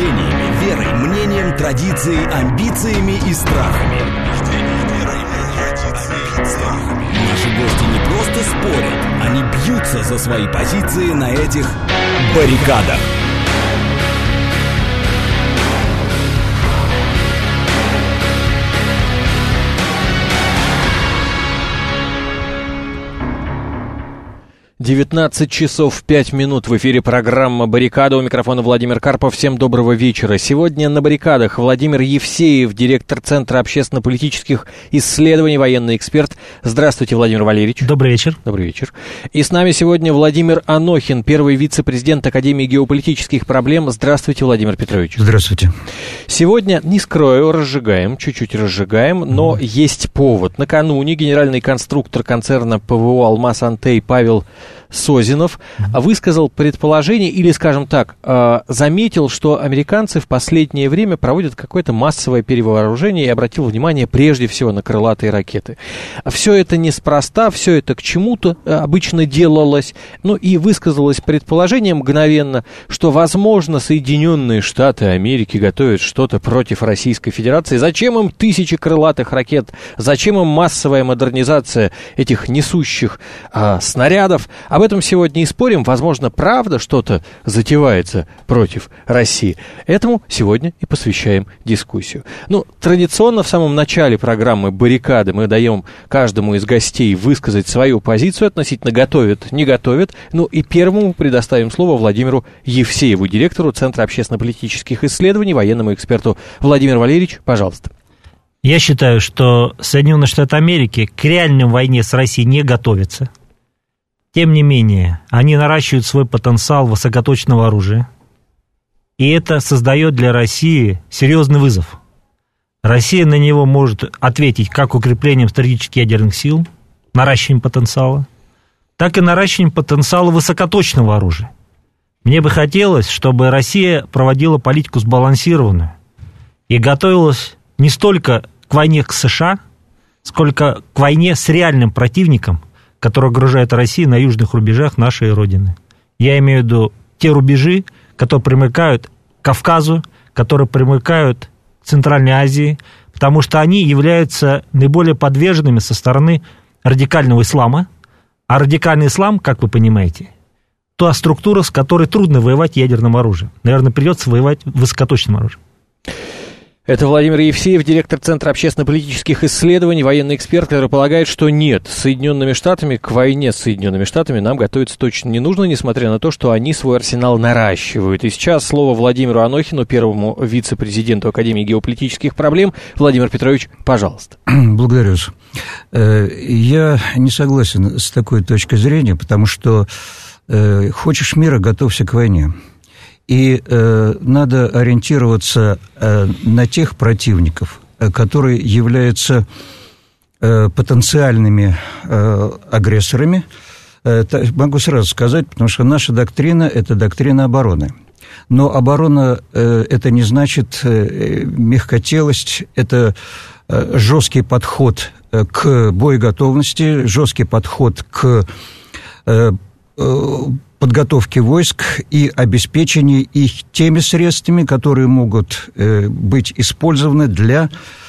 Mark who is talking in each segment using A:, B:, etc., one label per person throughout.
A: убеждениями, верой, мнением, традицией, амбициями и страхами. Наши гости не просто спорят, они бьются за свои позиции на этих баррикадах.
B: «19 часов 5 минут» в эфире программа «Баррикада». У микрофона Владимир Карпов. Всем доброго вечера. Сегодня на баррикадах Владимир Евсеев, директор Центра общественно-политических исследований, военный эксперт. Здравствуйте, Владимир Валерьевич.
C: Добрый вечер.
B: Добрый вечер. И с нами сегодня Владимир Анохин, первый вице-президент Академии геополитических проблем. Здравствуйте, Владимир Петрович.
C: Здравствуйте.
B: Сегодня, не скрою, чуть-чуть разжигаем, но есть повод. Накануне генеральный конструктор концерна ПВО «Алмаз-Антей» Павел Созинов высказал предположение, или, скажем так, заметил, что американцы в последнее время проводят какое-то массовое перевооружение и обратил внимание прежде всего на крылатые ракеты. Все это неспроста, все это к чему-то обычно делалось, ну и высказалось предположение мгновенно, что, возможно, Соединенные Штаты Америки готовят что-то против Российской Федерации. Зачем им тысячи крылатых ракет? Зачем им массовая модернизация этих несущих снарядов? Об этом сегодня и спорим. Возможно, правда что-то затевается против России. Этому сегодня и посвящаем дискуссию. Ну, традиционно в самом начале программы «Баррикады» мы даем каждому из гостей высказать свою позицию относительно готовят, не готовят. Ну и первому предоставим слово Владимиру Евсееву, директору Центра общественно-политических исследований, военному эксперту. Владимир Валерьевич, пожалуйста.
C: Я считаю, что Соединенные Штаты Америки к реальной войне с Россией не готовятся. Тем не менее, они наращивают свой потенциал высокоточного оружия, и это создает для России серьезный вызов. Россия на него может ответить как укреплением стратегических ядерных сил, наращиванием потенциала, так и наращиванием потенциала высокоточного оружия. Мне бы хотелось, чтобы Россия проводила политику сбалансированную и готовилась не столько к войне с США, сколько к войне с реальным противником, который угрожает России на южных рубежах нашей Родины. Я имею в виду те рубежи, которые примыкают к Кавказу, которые примыкают к Центральной Азии, потому что они являются наиболее подверженными со стороны радикального ислама. А радикальный ислам, как вы понимаете, та структура, с которой трудно воевать ядерным оружием. Наверное, придется воевать высокоточным оружием.
B: Это Владимир Евсеев, директор Центра общественно-политических исследований, военный эксперт, который полагает, что нет, с Соединенными Штатами, к войне с Соединенными Штатами нам готовиться точно не нужно, несмотря на то, что они свой арсенал наращивают. И сейчас слово Владимиру Анохину, первому вице-президенту Академии геополитических проблем. Владимир Петрович, пожалуйста.
D: Благодарю вас. Я не согласен с такой точкой зрения, потому что хочешь мира, готовься к войне. И надо ориентироваться на тех противников, которые являются потенциальными агрессорами. Могу сразу сказать, потому что наша доктрина – это доктрина обороны. Но оборона – это не значит мягкотелость, это жесткий подход к боеготовности, жесткий подход к подготовки войск и обеспечения их теми средствами, которые могут быть использованы для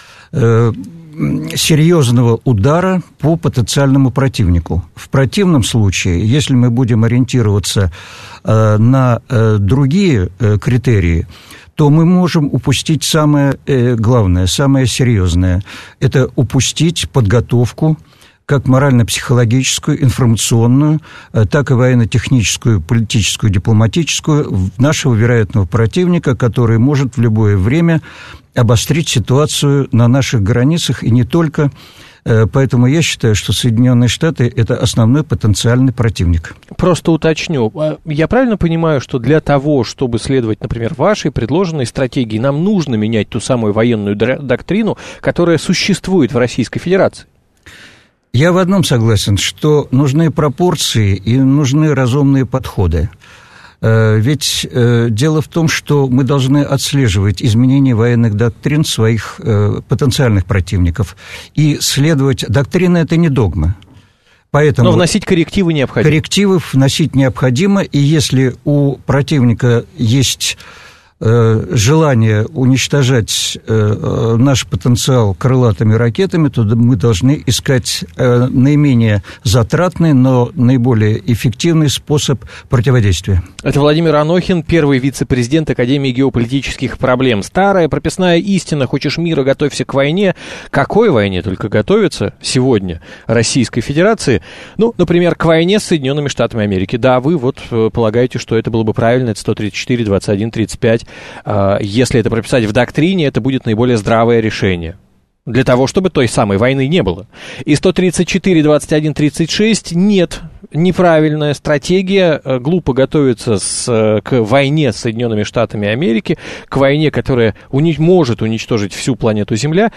D: серьезного удара по потенциальному противнику. В противном случае, если мы будем ориентироваться на другие критерии, то мы можем упустить самое главное, самое серьезное. Это упустить подготовку как морально-психологическую, информационную, так и военно-техническую, политическую, дипломатическую нашего вероятного противника, который может в любое время обострить ситуацию на наших границах и не только. Поэтому я считаю, что Соединенные Штаты – это основной потенциальный противник.
B: Просто уточню. Я правильно понимаю, что для того, чтобы следовать, например, вашей предложенной стратегии, нам нужно менять ту самую военную доктрину, которая существует в Российской Федерации?
D: Я в одном согласен, что нужны пропорции и нужны разумные подходы. Ведь дело в том, что мы должны отслеживать изменения военных доктрин своих потенциальных противников и следовать. Доктрина – это не догма. Поэтому
B: но вносить коррективы необходимо.
D: Коррективы вносить необходимо, и если у противника есть желание уничтожать наш потенциал крылатыми ракетами, то мы должны искать наименее затратный, но наиболее эффективный способ противодействия.
B: Это Владимир Анохин, первый вице-президент Академии геополитических проблем. Старая прописная истина: хочешь мира, готовься к войне. Какой войне только готовится сегодня Российской Федерации? Ну, например, к войне с Соединенными Штатами Америки. Да, вы вот полагаете, что это было бы правильно, это 134, 21, 35. Если это прописать в доктрине, это будет наиболее здравое решение. Для того, чтобы той самой войны не было. И 134, 21, 36 нет. Неправильная стратегия. Глупо готовиться к войне с Соединенными Штатами Америки, к войне, которая может уничтожить всю планету Земля.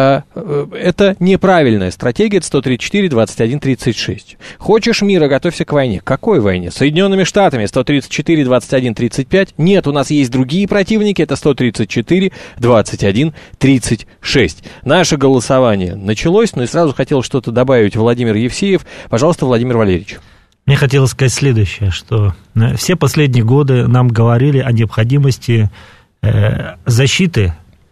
B: Это неправильная стратегия. Это 134, 21, 36. Хочешь мира, готовься к войне. К какой войне? С Соединенными Штатами. 134, 21, 35. Нет, у нас есть другие противники. Это 134, 21, 36. Наше голосование началось, но и сразу хотел что-то добавить Владимир Евсеев. Пожалуйста, Владимир Валерьевич.
C: Мне хотелось сказать следующее, что все последние годы нам говорили о необходимости защиты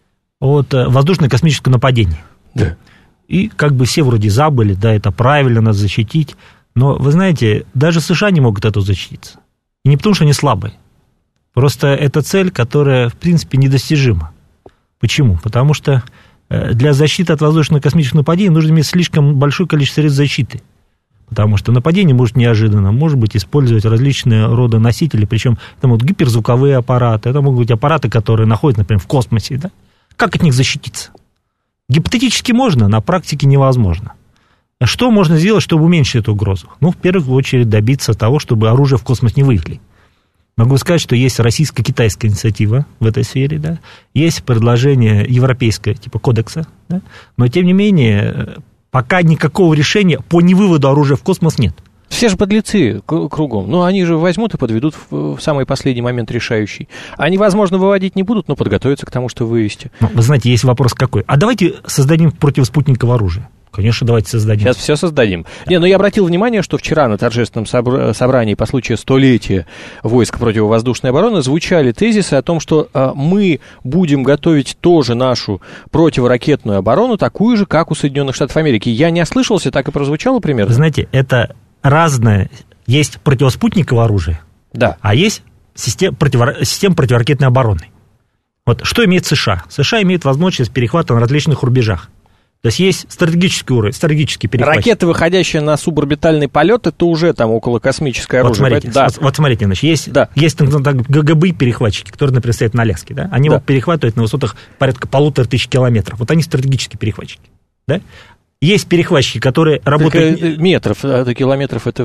C: от воздушно-космического нападения.
B: Да.
C: И как бы все вроде забыли, да, это правильно, надо защитить. Но, вы знаете, даже США не могут этого защититься. И не потому, что они слабые. Просто это цель, которая, в принципе, недостижима. Почему? Потому что для защиты от воздушно-космического нападения нужно иметь слишком большое количество средств защиты. Потому что нападение может неожиданно, может быть, использовать различные рода носители, причем это могут гиперзвуковые аппараты, это могут быть аппараты, которые находятся, например, в космосе. Да? Как от них защититься? Гипотетически можно, на практике невозможно. Что можно сделать, чтобы уменьшить эту угрозу? Ну, в первую очередь, добиться того, чтобы оружие в космос не вывели. Могу сказать, что есть российско-китайская инициатива в этой сфере, да? Есть предложение европейское, типа кодекса, да? Но, тем не менее, пока никакого решения по невыводу оружия в космос нет.
B: Все же подлецы кругом. Ну, они же возьмут и подведут в самый последний момент решающий. Они, возможно, выводить не будут, но подготовятся к тому, что вывести.
C: Ну, вы знаете, есть вопрос какой. А давайте создадим противоспутниковое оружие. Конечно, давайте создадим.
B: Сейчас все создадим. Не, но я обратил внимание, что вчера на торжественном собрании по случаю столетия войск противовоздушной обороны звучали тезисы о том, что мы будем готовить тоже нашу противоракетную оборону, такую же, как у Соединенных Штатов Америки. Я не ослышался, так и прозвучало примерно?
C: Вы знаете, это разное. Есть противоспутниковое оружие,
B: да,
C: а есть система противоракетной обороны. Вот что имеет США? США имеет возможность перехвата на различных рубежах. То есть есть стратегический уровень, стратегический перехватчик.
B: Ракеты, выходящие на суборбитальный полет, это уже там околокосмическое оружие.
C: Вот смотрите, значит, есть ГГБ-перехватчики, которые, например, стоят на Аляске, да? Они могут перехватывать на высотах порядка 1500 километров. Вот они стратегические перехватчики, да? Есть перехватчики, которые работают...
B: Метров, а километров это...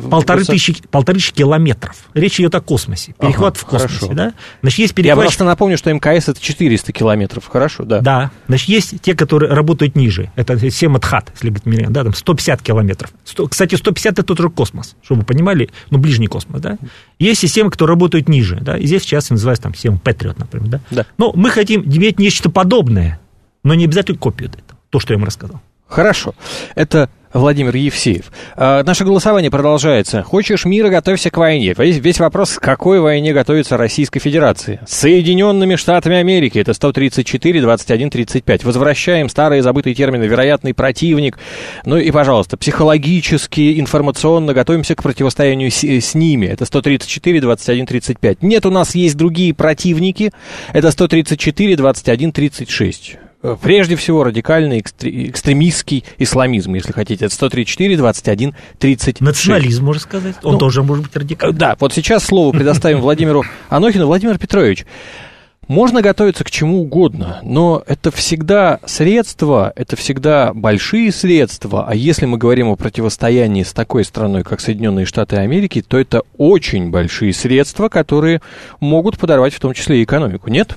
C: 1500 километров. Речь идет о космосе. Перехват в космосе, хорошо. Да? Значит, есть перехватчики...
B: Я просто напомню, что МКС это 400 километров, хорошо, да.
C: Да, значит, есть те, которые работают ниже. Это Сематхат, если говорить, да, там 150 километров. Кстати, 150 это тоже космос, чтобы вы понимали, ну, ближний космос, да. Есть системы, которые работают ниже, да, и здесь сейчас называется там система Patriot, например, да.
B: Да.
C: Но мы хотим иметь нечто подобное, но не обязательно копию этого, то, что я вам рассказал.
B: Хорошо. Это Владимир Евсеев. Наше голосование продолжается. Хочешь мира, готовься к войне. Весь вопрос, к какой войне готовится Российская Федерация? С Соединенными Штатами Америки. Это 134, 21, 35. Возвращаем старые забытые термины. Вероятный противник. Ну и, пожалуйста, психологически, информационно готовимся к противостоянию с ними. Это 134, 21, 35. Нет, у нас есть другие противники. Это 134, 21, 36. Прежде всего, радикальный экстремистский исламизм, если хотите. Это 134, 21, 36.
C: Национализм, можно сказать. Он тоже может быть радикальным.
B: Да, вот сейчас слово предоставим Владимиру Анохину. Владимир Петрович, можно готовиться к чему угодно, но это всегда средства, это всегда большие средства. А если мы говорим о противостоянии с такой страной, как Соединенные Штаты Америки, то это очень большие средства, которые могут подорвать в том числе и экономику. Нет?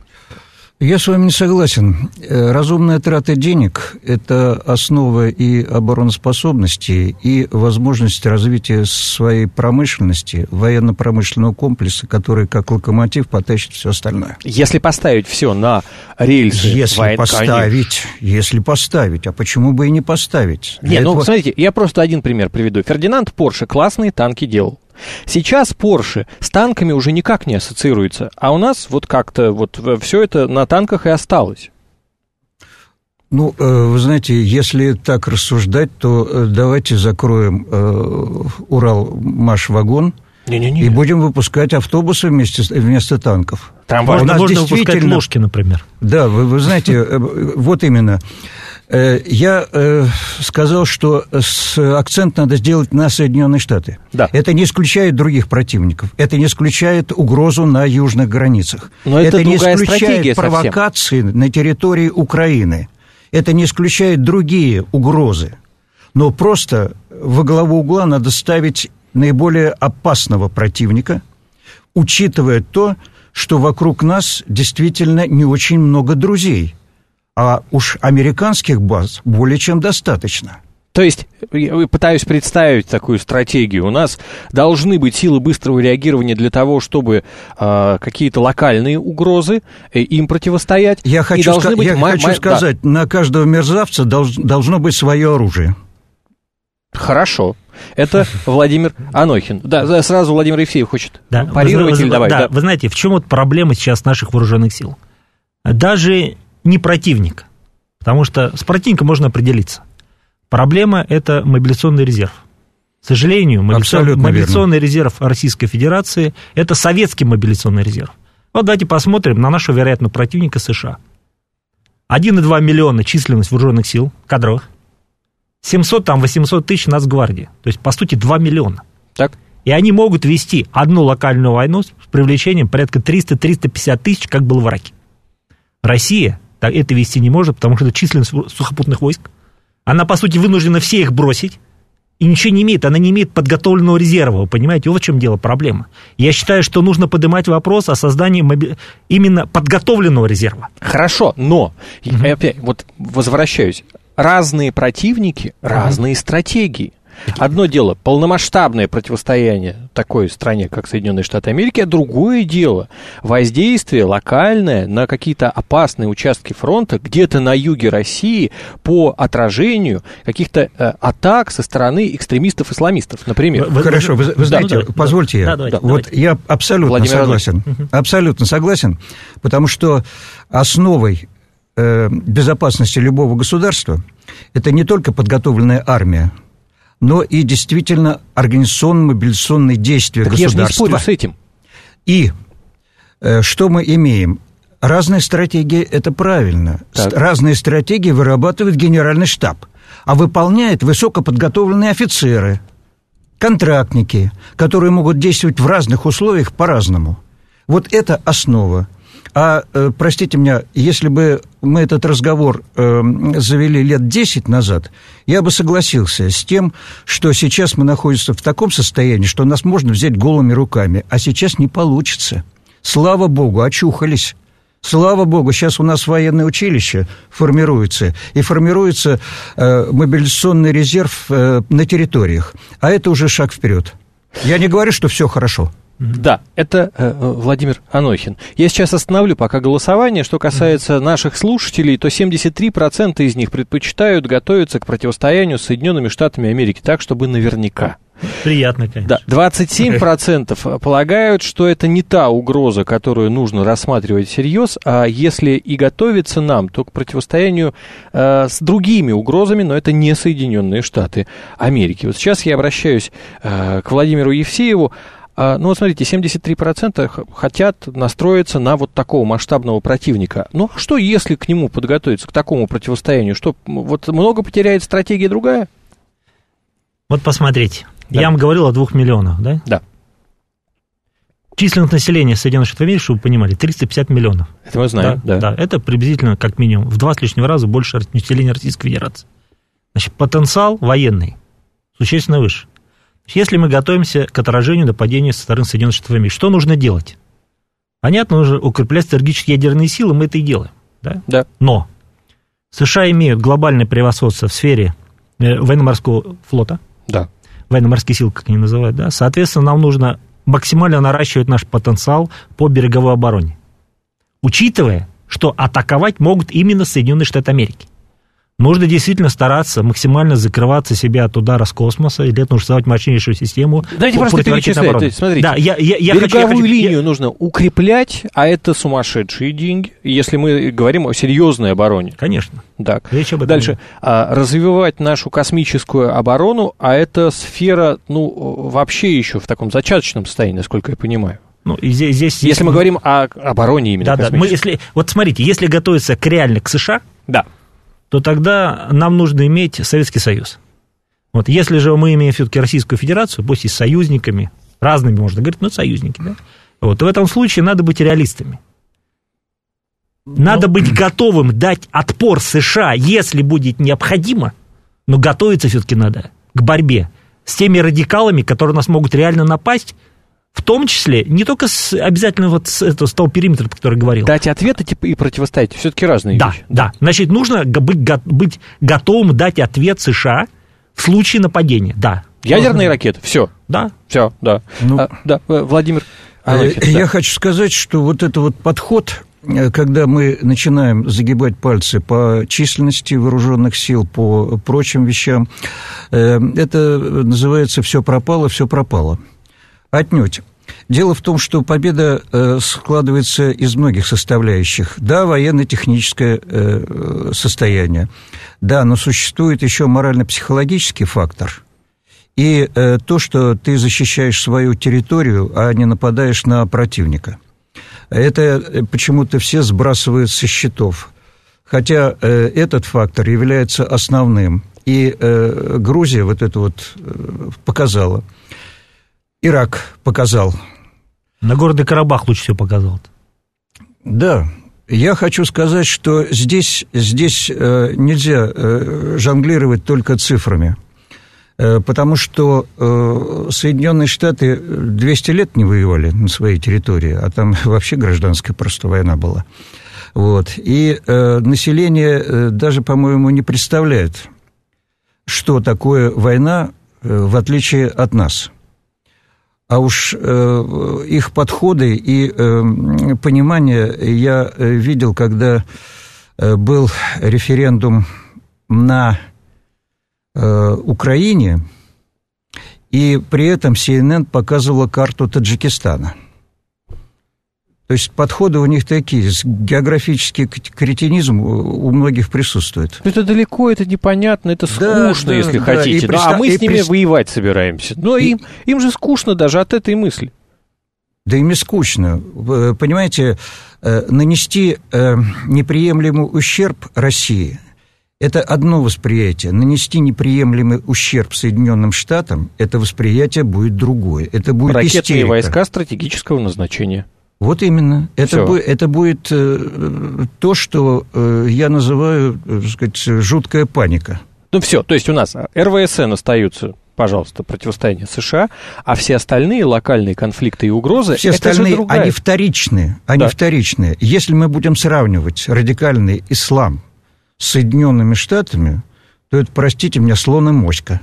D: Я с вами не согласен. Разумная трата денег – это основа и обороноспособности, и возможность развития своей промышленности, военно-промышленного комплекса, который как локомотив потащит все остальное.
B: Если поставить все на рельсы...
D: Если поставить, а почему бы и не поставить?
B: Нет, смотрите, я просто один пример приведу. Фердинанд Порше классные танки делал. Сейчас Porsche с танками уже никак не ассоциируется, а у нас вот как-то вот все это на танках и осталось.
D: Ну, вы знаете, если так рассуждать, то давайте закроем Уралмашвагон и будем выпускать автобусы вместо танков.
C: Можно выпускать ложки, например.
D: Да, вы знаете, вот именно. Я сказал, что акцент надо сделать на Соединенные Штаты.
B: Да.
D: Это не исключает других противников. Это не исключает угрозу на южных границах.
B: Но
D: это не
B: совсем.
D: исключает провокации на территории Украины. Это не исключает другие угрозы. Но просто во главу угла надо ставить наиболее опасного противника, учитывая то, что вокруг нас действительно не очень много друзей. А уж американских баз более чем достаточно.
B: То есть, я пытаюсь представить такую стратегию. У нас должны быть силы быстрого реагирования для того, чтобы какие-то локальные угрозы им противостоять.
D: Я хочу сказать, на каждого мерзавца должно быть свое оружие.
B: Хорошо. Это Владимир Анохин. Да, сразу Владимир Евсеев хочет парировать или добавить.
C: Да, вы знаете, в чем вот проблема сейчас наших вооруженных сил? Даже не противник, потому что с противником можно определиться. Проблема – это мобилизационный резерв. К сожалению, мобилизационный резерв Российской Федерации – это советский мобилизационный резерв. Вот давайте посмотрим на нашего вероятного противника США. 1,2 миллиона численность вооруженных сил, кадровых, 700-800 тысяч Нацгвардии. То есть, по сути, 2 миллиона.
B: Так.
C: И они могут вести одну локальную войну с привлечением порядка 300-350 тысяч, как было в Ираке. Россия это вести не может, потому что это численность сухопутных войск. Она, по сути, вынуждена все их бросить и ничего не имеет. Она не имеет подготовленного резерва, вы понимаете? Вот в чем дело, проблема. Я считаю, что нужно поднимать вопрос о создании именно подготовленного резерва.
B: Хорошо, но, я опять вот возвращаюсь, разные противники, разные стратегии. Одно дело полномасштабное противостояние такой стране, как Соединенные Штаты Америки, а другое дело воздействие локальное на какие-то опасные участки фронта где-то на юге России по отражению каких-то атак со стороны экстремистов-исламистов, например.
D: Хорошо, вы знаете, позвольте я. Вот я абсолютно согласен. Абсолютно согласен, потому что основой безопасности любого государства это не только подготовленная армия, но и действительно организационно-мобилизационные действия государства.
B: Я же не спорю с этим.
D: И что мы имеем? Разные стратегии – это правильно.
B: Так.
D: Разные стратегии вырабатывает Генеральный штаб, а выполняют высокоподготовленные офицеры, контрактники, которые могут действовать в разных условиях по-разному. Вот это основа. А, простите меня, если бы мы этот разговор завели лет 10 назад, я бы согласился с тем, что сейчас мы находимся в таком состоянии, что нас можно взять голыми руками, а сейчас не получится. Слава Богу, очухались. Слава Богу, сейчас у нас военное училище формируется, и формируется мобилизационный резерв на территориях. А это уже шаг вперед. Я не говорю, что все хорошо.
B: Да, это Владимир Анохин. Я сейчас остановлю пока голосование. Что касается наших слушателей, то 73% из них предпочитают готовиться к противостоянию с Соединенными Штатами Америки, так, чтобы наверняка.
C: Приятно, конечно.
B: Да, 27% полагают, что это не та угроза, которую нужно рассматривать всерьез, а если и готовиться нам, то к противостоянию с другими угрозами, но это не Соединенные Штаты Америки. Вот сейчас я обращаюсь к Владимиру Евсееву. Ну, вот смотрите, 73% хотят настроиться на вот такого масштабного противника. Ну, а что, если к нему подготовиться, к такому противостоянию? Что, вот много потеряет стратегия другая?
C: Вот посмотрите.
B: Да.
C: Я вам говорил о 2 миллионах, да?
B: Да.
C: Численность населения Соединенных Штатов Америки, чтобы вы понимали, 350 миллионов.
B: Это мы знаем, да.
C: Да, это приблизительно, как минимум, в 2 с лишним раза больше населения Российской Федерации. Значит, потенциал военный существенно выше. Если мы готовимся к отражению нападения со стороны Соединенных Штатов Америки, что нужно делать? Понятно, нужно укреплять стратегические ядерные силы, мы это и делаем. Да?
B: Да.
C: Но США имеют глобальное превосходство в сфере военно-морского флота,
B: да.
C: Военно-морские силы, как они называют, да? Соответственно, нам нужно максимально наращивать наш потенциал по береговой обороне, учитывая, что атаковать могут именно Соединенные Штаты Америки. Нужно действительно стараться максимально закрываться себя от удара с космоса, и для этого нужно создавать мощнейшую систему.
B: Давайте просто перечислять. Смотрите,
C: да,
B: береговую линию нужно укреплять, а это сумасшедшие деньги, если мы говорим о серьезной обороне.
C: Конечно.
B: Так.
C: Речь об этом.
B: Дальше. Развивать нашу космическую оборону, а это сфера, вообще еще в таком зачаточном состоянии, насколько я понимаю.
C: И здесь
B: если мы говорим о обороне именно
C: космической. Вот смотрите, если готовиться реально к США,
B: да,
C: то тогда нам нужно иметь Советский Союз. Вот если же мы имеем все-таки Российскую Федерацию, пусть и с союзниками, разными можно говорить, но союзники, да, вот, в этом случае надо быть реалистами. Надо быть готовым дать отпор США, если будет необходимо, но готовиться все-таки надо к борьбе с теми радикалами, которые нас могут реально напасть, в том числе, не только обязательно с того периметра, про который я говорил.
B: Дать ответы и противостоять, все-таки разные вещи.
C: Да. Значит, нужно быть готовым дать ответ США в случае нападения, да.
B: Ядерные ракеты, все.
C: Да.
B: Все, да. Владимир.
D: Я хочу сказать, что вот этот вот подход, когда мы начинаем загибать пальцы по численности вооруженных сил, по прочим вещам, это называется «все пропало, все пропало». Отнюдь. Дело в том, что победа складывается из многих составляющих. Да, военно-техническое состояние. Да, но существует еще морально-психологический фактор. И то, что ты защищаешь свою территорию, а не нападаешь на противника. Это почему-то все сбрасывают со счетов. Хотя этот фактор является основным. И Грузия вот это вот показала. Ирак показал.
C: Нагорный Карабах лучше всего показал.
D: Да, я хочу сказать, что здесь нельзя жонглировать только цифрами, потому что Соединенные Штаты 200 лет не воевали на своей территории, а там вообще гражданская просто война была. Вот. И население даже, по-моему, не представляет, что такое война, в отличие от нас. А уж их подходы и понимание я видел, когда был референдум на Украине, и при этом CNN показывала карту Таджикистана. То есть подходы у них такие, географический кретинизм у многих присутствует.
B: Это далеко, это непонятно, это скучно, если хотите. А мы с ними воевать собираемся. Но им же скучно даже от этой мысли.
D: Да им и скучно. Понимаете, нанести неприемлемый ущерб России – это одно восприятие. Нанести неприемлемый ущерб Соединенным Штатам – это восприятие будет другое. Это будет
B: ракетные
D: истерика.
B: Войска стратегического назначения.
D: Вот именно. Это будет то, что я называю, так сказать, жуткая паника.
B: Все, то есть у нас РВСН остаются, пожалуйста, противостояние США, а все остальные локальные конфликты и угрозы,
D: все
B: это
D: остальные,
B: же другая.
D: Они вторичные. Вторичные. Если мы будем сравнивать радикальный ислам с Соединенными Штатами, то это, простите меня, слон и моська.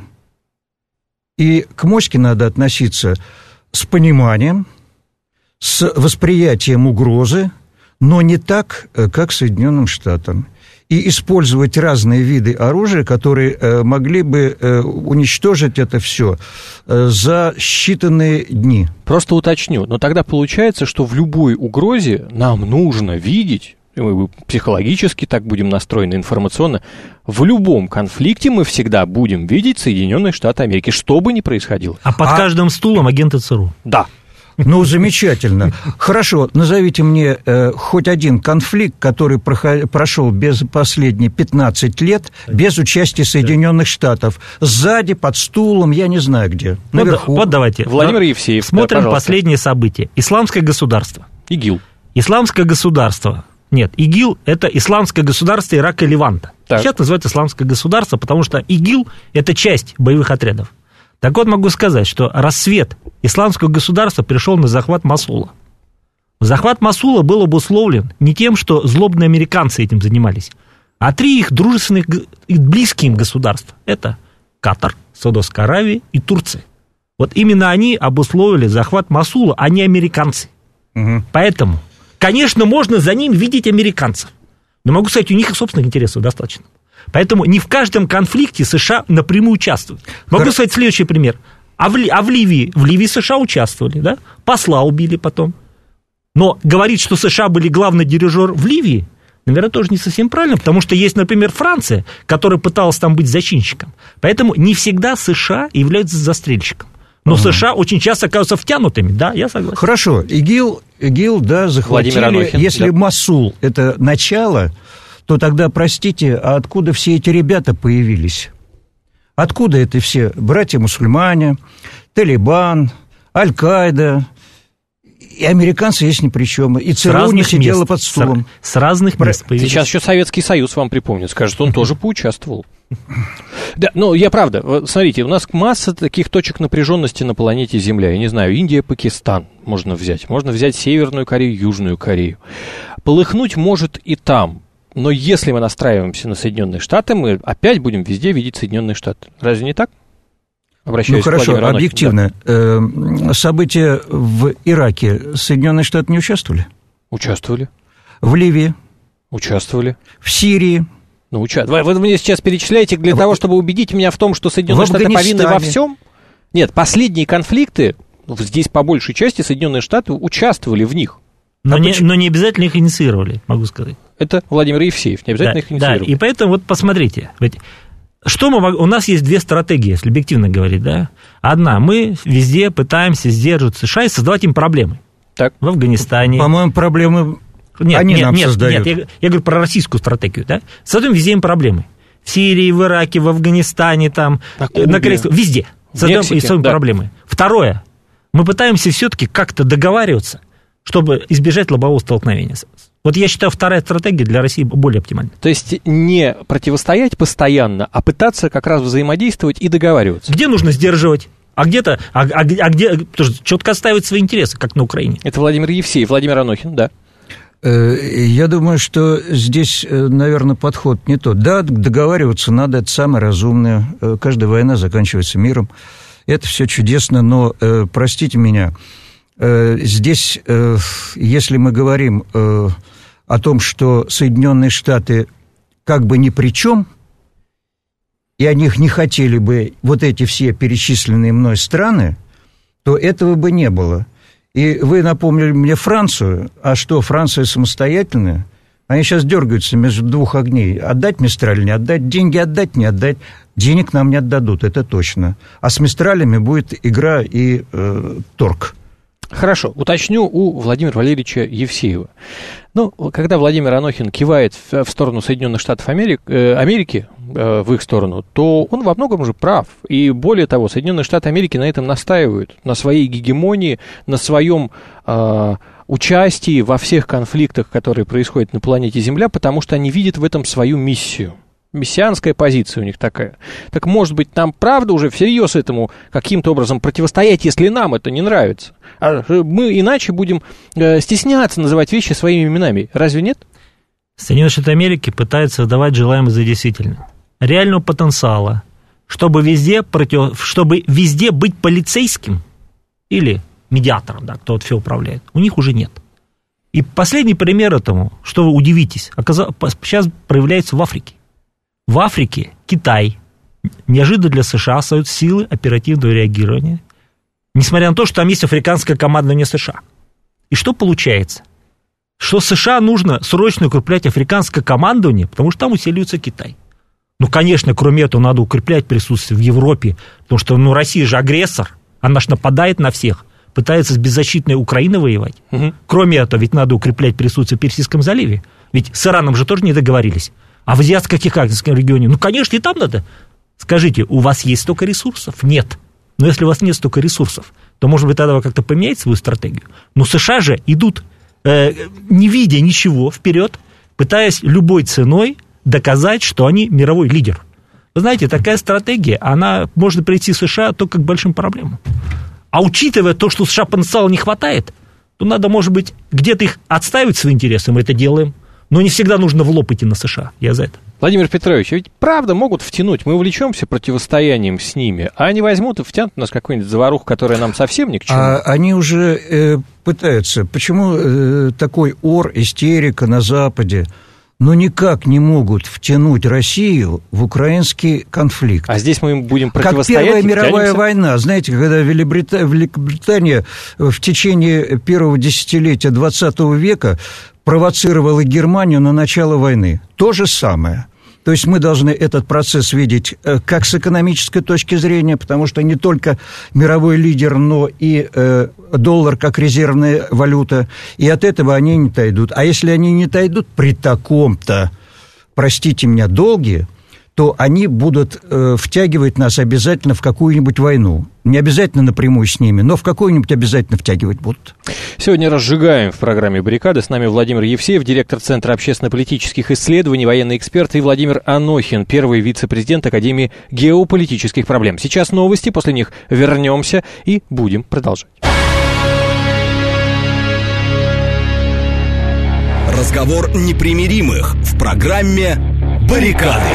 D: И к моське надо относиться с пониманием, с восприятием угрозы, но не так, как Соединенным Штатам. И использовать разные виды оружия, которые могли бы уничтожить это все за считанные дни.
B: Просто уточню, но тогда получается, что в любой угрозе нам нужно видеть, мы психологически так будем настроены, информационно, в любом конфликте мы всегда будем видеть Соединенные Штаты Америки, что бы ни происходило.
C: А под каждым стулом агенты ЦРУ.
B: Да.
D: Ну, замечательно. Хорошо, назовите мне хоть один конфликт, который прошел без последние 15 лет, без участия Соединенных Штатов. Сзади, под стулом, я не знаю где. Наверху.
C: Вот давайте.
B: Владимир Евсеев.
C: Смотрим последние события. Исламское государство.
B: ИГИЛ.
C: Исламское государство. Нет, ИГИЛ – это исламское государство Ирака и Леванта. Так. Сейчас называют исламское государство, потому что ИГИЛ – это часть боевых отрядов. Так вот, могу сказать, что рассвет исламского государства пришел на захват Мосула. Захват Мосула был обусловлен не тем, что злобные американцы этим занимались, а 3 их дружественных и близких им государства. Это Катар, Саудовская Аравия и Турция. Вот именно они обусловили захват Мосула, а не американцы. Угу. Поэтому, конечно, можно за ним видеть американцев. Но могу сказать, у них и собственных интересов достаточно. Поэтому не в каждом конфликте США напрямую участвуют. Могу сказать следующий пример. В Ливии США участвовали, да? Посла убили потом. Но говорить, что США были главный дирижер в Ливии, наверное, тоже не совсем правильно, потому что есть, например, Франция, которая пыталась там быть зачинщиком. Поэтому не всегда США являются застрельщиком. Но США очень часто оказываются втянутыми, да, я согласен.
D: Хорошо, ИГИЛ, да, захватили.
B: Анохин,
D: если
B: да.
D: Мосул – это начало, то тогда, простите, а откуда все эти ребята появились? Откуда это все братья-мусульмане, Талибан, Аль-Каида? И американцы есть ни при чем. И ЦРУ не сидела под стулом.
C: С разных мест появились.
B: Сейчас еще Советский Союз вам припомнит, скажет, он тоже поучаствовал. Да, ну, я правда, смотрите, у нас масса таких точек напряженности на планете Земля. Я не знаю, Индия, Пакистан можно взять. Можно взять Северную Корею, Южную Корею. Полыхнуть может и там. Но если мы настраиваемся на Соединенные Штаты, мы опять будем везде видеть Соединенные Штаты. Разве не так? Обращаюсь
D: к Владимиру Анохину.
B: Объективно.
D: Да. События в Ираке Соединенные Штаты не участвовали?
B: Участвовали.
D: В Ливии?
B: Участвовали.
D: В Сирии?
B: Вы мне сейчас перечисляете для того, чтобы убедить меня в том, что Соединенные Штаты повинны во всем? Нет, последние конфликты, здесь по большей части Соединенные Штаты участвовали в них.
C: Но не обязательно их инициировали, могу сказать.
B: Это Владимир Евсеев, не обязательно их инициировали.
C: Да, и поэтому вот посмотрите, у нас есть две стратегии, если объективно говорить, да. Одна, мы везде пытаемся сдерживать США и создавать им проблемы.
B: Так.
C: В Афганистане.
D: По-моему, проблемы нам создают.
C: Нет, я говорю про российскую стратегию, да. Создаем везде им проблемы. В Сирии, в Ираке, в Афганистане, там, на Корейском, везде. Создаем проблемы. Второе, мы пытаемся все-таки как-то договариваться, чтобы избежать лобового столкновения. Вот я считаю, вторая стратегия для России более оптимальна.
B: То есть не противостоять постоянно, а пытаться как раз взаимодействовать и договариваться.
C: Где нужно сдерживать, а где четко отстаивать свои интересы, как на Украине.
B: Это Владимир Евсеев, Владимир Анохин, да.
D: Я думаю, что здесь, наверное, подход не тот. Да, договариваться надо, это самое разумное. Каждая война заканчивается миром. Это все чудесно, но, простите меня, здесь, если мы говорим о том, что Соединенные Штаты как бы ни при чем, и о них не хотели бы вот эти все перечисленные мной страны, то этого бы не было. И вы напомнили мне Францию. А что, Франция самостоятельная? Они сейчас дергаются между двух огней. Отдать Мистраль, не отдать, деньги отдать, не отдать. Денег нам не отдадут, это точно. А с Мистралями будет игра и торг.
B: Хорошо, уточню у Владимира Валерьевича Евсеева. Когда Владимир Анохин кивает в сторону Соединенных Штатов Америки, в их сторону, то он во многом же прав. И более того, Соединенные Штаты Америки на этом настаивают, на своей гегемонии, на своем участии во всех конфликтах, которые происходят на планете Земля, потому что они видят в этом свою миссию. Мессианская позиция у них такая. Так, может быть, нам правда уже всерьез этому каким-то образом противостоять, если нам это не нравится? А мы иначе будем стесняться называть вещи своими именами. Разве нет?
C: Соединенные Штаты Америки пытаются выдавать желаемое за действительное. Реального потенциала, чтобы везде быть полицейским или медиатором, да, кто вот все управляет, у них уже нет. И последний пример этому, что вы удивитесь, сейчас проявляется в Африке. В Африке Китай неожиданно для США создает силы оперативного реагирования, несмотря на то, что там есть африканское командование США. И что получается? Что США нужно срочно укреплять африканское командование, потому что там усиливается Китай. Конечно, кроме этого, надо укреплять присутствие в Европе, потому что, Россия же агрессор, она же нападает на всех, пытается с беззащитной Украиной воевать. Угу. Кроме этого, ведь надо укреплять присутствие в Персидском заливе, ведь с Ираном же тоже не договорились. А в Азиатско-Тихоокеанском регионе, конечно, и там надо. Скажите, у вас есть столько ресурсов? Нет. Но если у вас нет столько ресурсов, то, может быть, тогда вы как-то поменяете свою стратегию. Но США же идут, не видя ничего вперед, пытаясь любой ценой доказать, что они мировой лидер. Вы знаете, такая стратегия, она может прийти в США только к большим проблемам. А учитывая то, что США потенциала не хватает, то надо, может быть, где-то их отстаивать свои интересы, мы это делаем. Но не всегда нужно в лоб идти на США. Я за это.
B: Владимир Петрович, ведь правда могут втянуть. Мы увлечемся противостоянием с ними, а они возьмут и втянут нас в какую-нибудь заваруху, которая нам совсем ни к чему.
D: А они уже пытаются. Почему такой ор, истерика на Западе? но никак не могут втянуть Россию в украинский конфликт.
B: А здесь мы им будем противостоять?
D: Как Первая мировая война. Знаете, когда Великобритания в течение первого десятилетия 20 века провоцировала Германию на начало войны. То же самое. То есть мы должны этот процесс видеть как с экономической точки зрения, потому что не только мировой лидер, но и доллар как резервная валюта, и от этого они не отойдут. А если они не отойдут при таком-то, простите меня, долге, то они будут втягивать нас обязательно в какую-нибудь войну. Не обязательно напрямую с ними, но в какую-нибудь обязательно втягивать будут.
B: Сегодня разжигаем в программе «Баррикады». С нами Владимир Евсеев, директор Центра общественно-политических исследований, военный эксперт, и Владимир Анохин, первый вице-президент Академии геополитических проблем. Сейчас новости, после них вернемся и будем продолжать.
A: Разговор непримиримых в программе «Баррикады».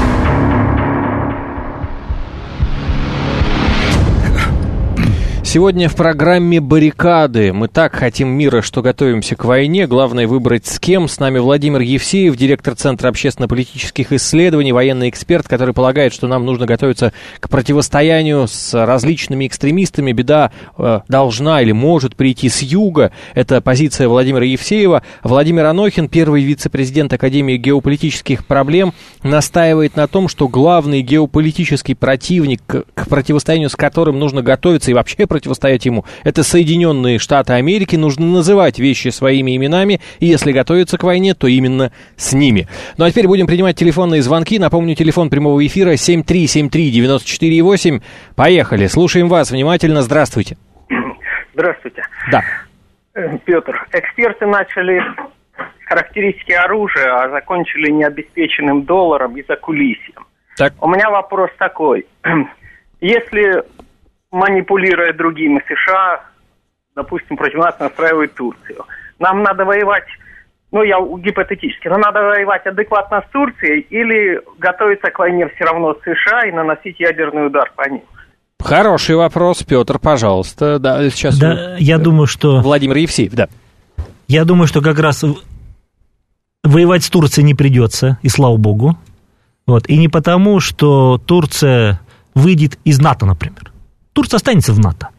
B: Сегодня в программе «Баррикады». Мы так хотим мира, что готовимся к войне. Главное выбрать с кем. С нами Владимир Евсеев, директор Центра общественно-политических исследований, военный эксперт, который полагает, что нам нужно готовиться к противостоянию с различными экстремистами. Беда должна или может прийти с юга. Это позиция Владимира Евсеева. Владимир Анохин, первый вице-президент Академии геополитических проблем, настаивает на том, что главный геополитический противник, к противостоянию с которым нужно готовиться и вообще противостоять ему, это Соединенные Штаты Америки. Нужно называть вещи своими именами, и если готовиться к войне, то именно с ними. Ну а теперь будем принимать телефонные звонки. Напомню, телефон прямого эфира 7373948. Поехали, слушаем вас внимательно. Здравствуйте.
E: Здравствуйте.
B: Да.
E: Петр, эксперты начали характеристики оружия, а закончили необеспеченным долларом и закулисьем.
B: Так.
E: У меня вопрос такой. Если, манипулируя другими США, допустим, против нас настраивают Турцию, нам надо воевать, я гипотетически, нам надо воевать адекватно с Турцией или готовиться к войне все равно с США и наносить ядерный удар по ним?
B: Хороший вопрос, Петр, пожалуйста. Да, сейчас
C: я думаю, что...
B: Владимир Евсеев, да.
C: Я думаю, что как раз воевать с Турцией не придется, и слава богу. И не потому, что Турция выйдет из НАТО, например. Турция останется в НАТО.